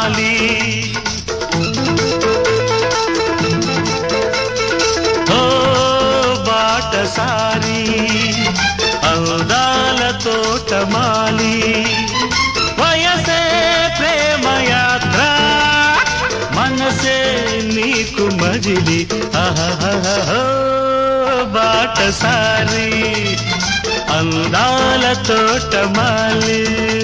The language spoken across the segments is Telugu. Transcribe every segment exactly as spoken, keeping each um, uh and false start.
తోటమాలి ఓ బాటసారి అందాల తోటమాలి వయసే ప్రేమయాత్ర మనసే నీకు మజిలి ఆహా బాటసారి అందాల తోటమాలి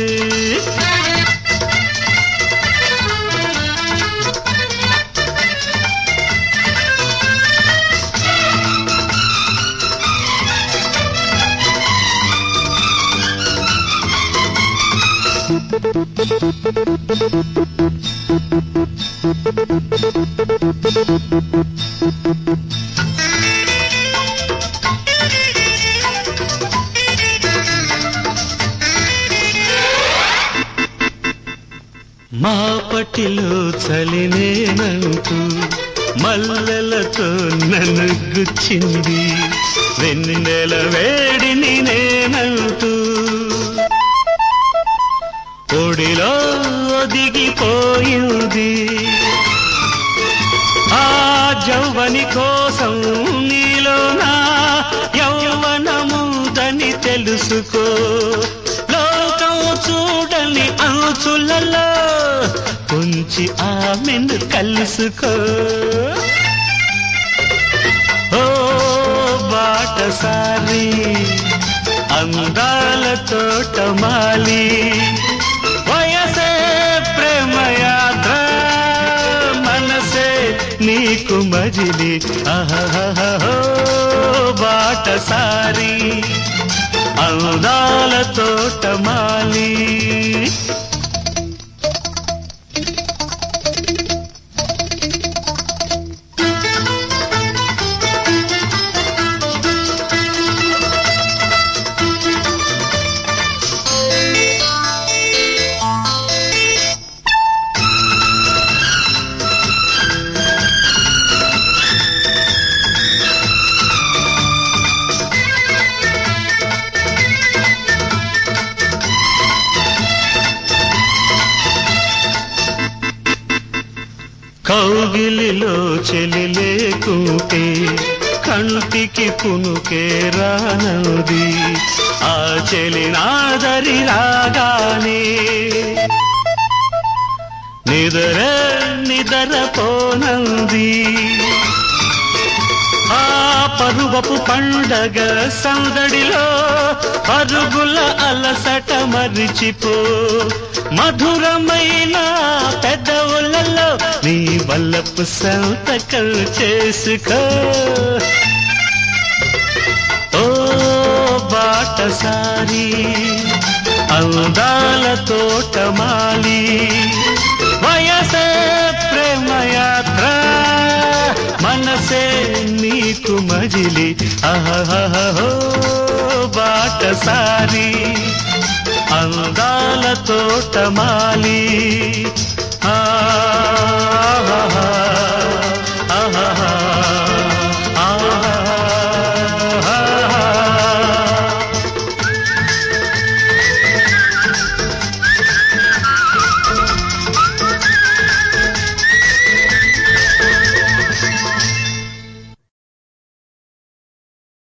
మా పటిలో చలినేనంటూ మల్లెలతో నన్ను గుచ్చింది వెన్నెల వేడిని నేనంటూ ఒడిలో ఒదిగిపోయింది ఆ జౌవని కోసం నీలోనా యౌవనముదని తెలుసుకో లోకం చూడని అంచులలో కొంచి ఆమెను కలుసుకో ఓ బాటసారి అందాల తోటమాలి వయసే ప్రేమయాత్ర మనసే నీకు మజిలి ఆహా బాటసారి అందాల తోటమాలి కౌగిలిలో చెలి లేకుంటే కంటికి కునుకే రానది ఆ చెలి నాదరి రాగానే నిదర నిదరపోనంది ఆ పరువపు పండగ సందడిలో పరుగుల అలసట మరిచిపో మధురమైన పెదవులలో నీ వల్లపు సంతకం చేసుకో ఓ బాటసారి అందాల తోటమాలి వయసే ప్రేమయాత్ర మనసే నీకు మజిలి ఆహా బాటసారి అందాల తోటమాలి ఆ